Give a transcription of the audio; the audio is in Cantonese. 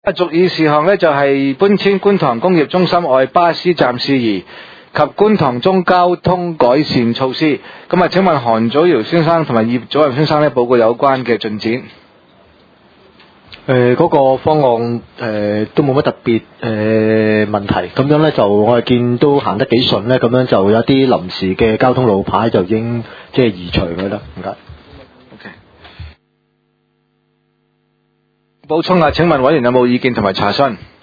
續議事項呢，就係搬遷觀塘工業中心外巴士站事宜及觀塘中交通改善措施。咁啊，請問韓祖堯先生同埋葉祖仁先生呢，報告有關嘅進展。 嗰個方案都冇乜特別問題，咁樣呢，就我哋見都行得幾順呢，咁樣就有啲臨時嘅交通路牌就已經即係移除佢啦。唔該。 OK。補充下，請問委員有冇意見同埋查詢？